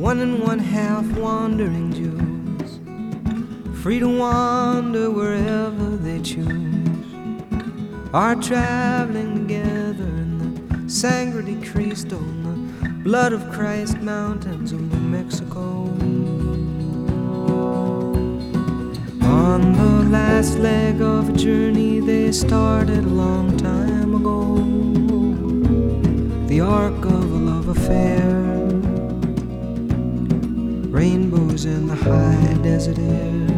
One and one half wandering Jews, free to wander wherever they choose, are traveling together in the Sangre de Cristo, in the blood of Christ mountains of New Mexico. On the last leg of a journey they started a long time ago, the arc of a love affair, rainbows in the high desert air,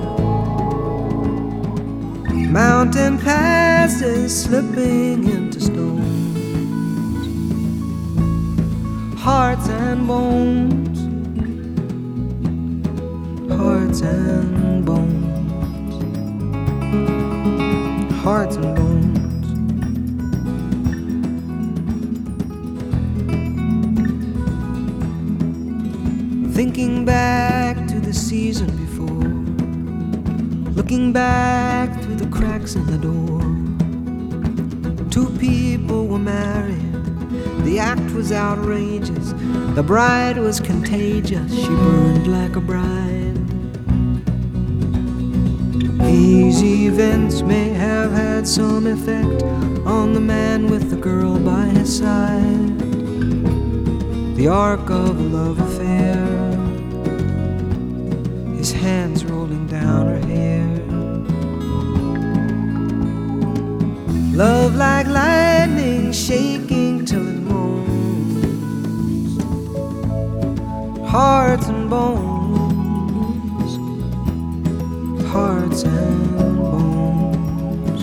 mountain passes slipping into stones, hearts and bones, hearts and bones, hearts and bones. Thinking back to the season before, looking back through the cracks in the door. Two people were married, the act was outrageous, the bride was contagious, she burned like a bride. These events may have had some effect on the man with the girl by his side, the arc of a love affair, his hands rolling down her hair. Love like lightning shaking till it moans, hearts and bones, hearts and bones,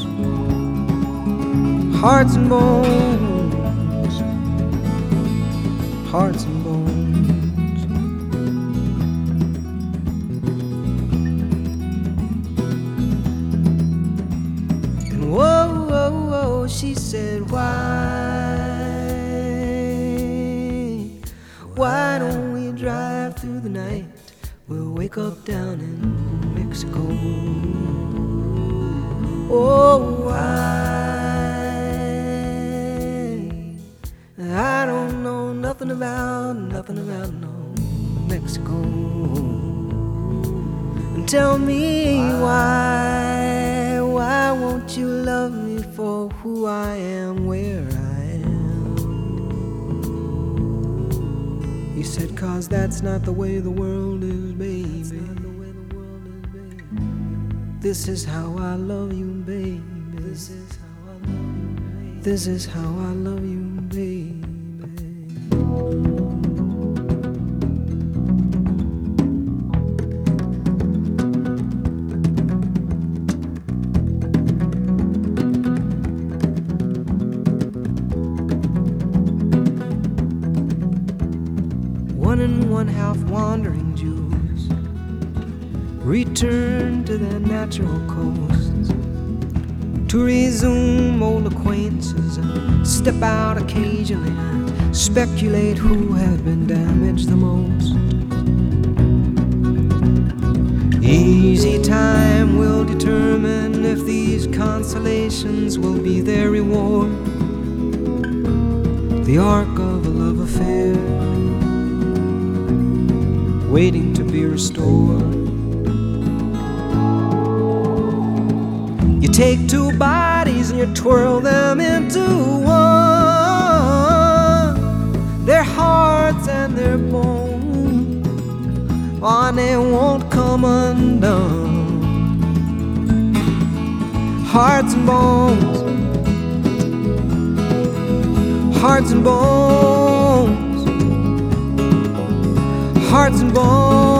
hearts and bones, hearts and bones. She said, why don't we drive through the night? We'll wake up down in Mexico. Oh, I don't know nothing about no Mexico. And tell me why won't you love me for who I am, where I am? He said, 'cause that's not the way the world is, baby. This is how I love you, baby. This is how I love you, baby. This is how I love you, baby. One and one half wandering Jews return to their natural coasts to resume old acquaintances and step out occasionally and speculate who had been damaged the most. Easy time will determine if these consolations will be their reward, the arc of a love affair waiting to be restored. You take two bodies and you twirl them into one, their hearts and their bones, oh, they won't come undone. Hearts and bones, hearts and bones, hearts and bones.